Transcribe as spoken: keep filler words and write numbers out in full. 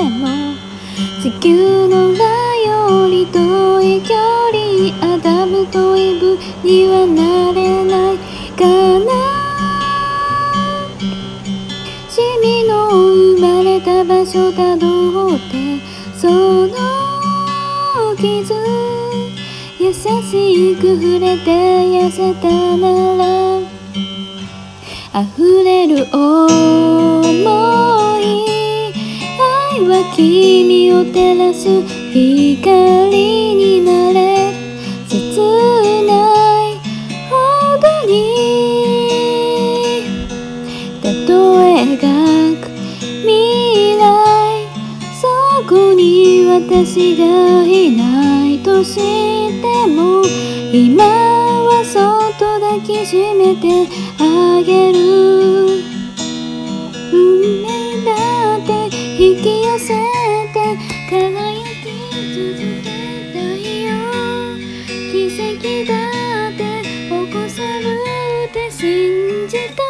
も地球の裏より遠い距離、アダムとイブにはなれないかな。君の生まれた場所たどってその傷優しく触れて痩せたなら、溢れる想い、愛は君を照らす光になれ、切ないほどにたとえ描く未来、そこに私がいないとしても、今はそっと抱きしめてあげる。運命だって引き寄せて輝き続けたいよ。奇跡だって起こせるって信じた。